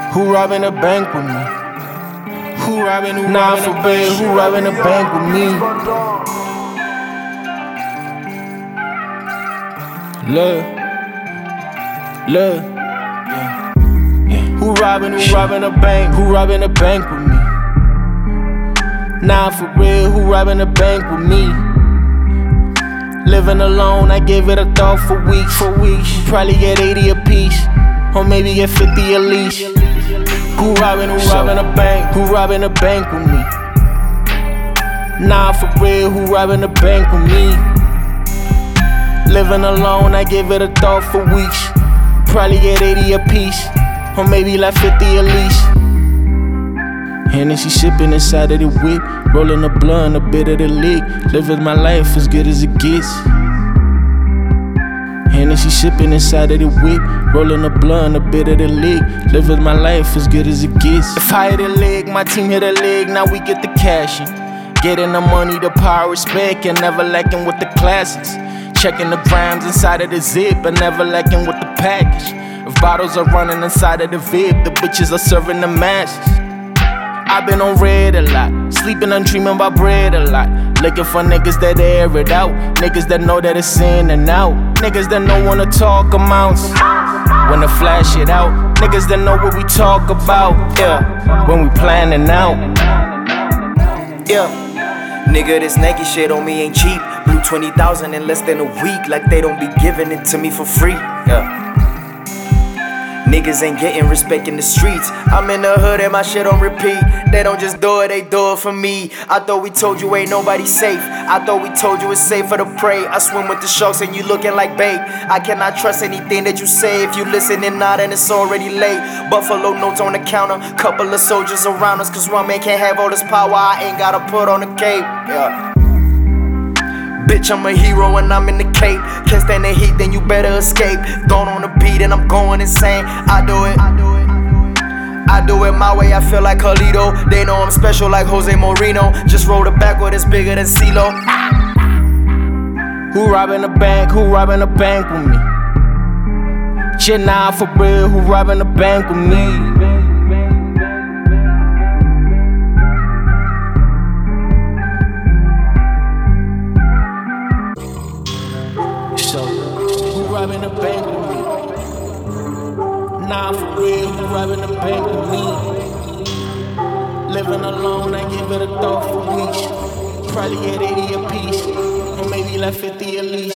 Who robbing a bank with me? Who robbing for real, who robbing a bank with me? Look, Who robbing a bank? Who robbing a bank with me? Nah, for real, who robbing a bank with me? Living alone, I give it a thought for weeks. Probably get 80 a piece, or maybe get 50 at least. Who robbing a bank? Who robbing a bank with me? Nah, for real, who robbing a bank with me? Living alone, I give it a thought for weeks. Probably get 80 a piece, or maybe like 50 at least. Hennessy sipping inside of the whip, rolling a blunt, a bit of the lick. Living my life as good as it gets. Hennessy sipping inside of the whip, rolling a blunt, a bit of the lick. Living my life as good as it gets. If I hit a leg, my team hit a leg, now we get the cash in. Getting the money, the power, respect, and never lacking with the classics. Checking the grams inside of the zip, and never lacking with the package. If bottles are running inside of the VIP, the bitches are serving the masses. I've been on red a lot, sleeping and dreaming about bread a lot. Looking for niggas that air it out, niggas that know that it's in and out, niggas that don't wanna talk amounts, wanna flash it out, niggas that know what we talk about, yeah, when we planning out, yeah. Nigga, this Nike shit on me ain't cheap. Blew 20,000 in less than a week, like they don't be giving it to me for free, yeah. Niggas ain't getting respect in the streets. I'm in the hood and my shit on repeat. They don't just do it, they do it for me. I thought we told you ain't nobody safe. I thought we told you it's safer to pray. I swim with the sharks and you looking like bait. I cannot trust anything that you say. If you listening now, then it's already late. Buffalo notes on the counter, couple of soldiers around us. Cause one man can't have all this power, I ain't gotta put on a cape, yeah. Bitch, I'm a hero and I'm in the cape. Can't stand the heat, then you better escape. Gone on the beat and I'm going insane. I do it my way, I feel like Carlito. They know I'm special like Jose Moreno. Just roll it backward, it's bigger than CeeLo. Who robbing a bank? Who robbing a bank with me? Shit, nah, for real, who robbing a bank with me? Who robbing a bank with me? Nah, for real, who robbing a bank with me? Living alone, I give it a thought for weeks. Probably get 80 a piece, or maybe like 50 at least.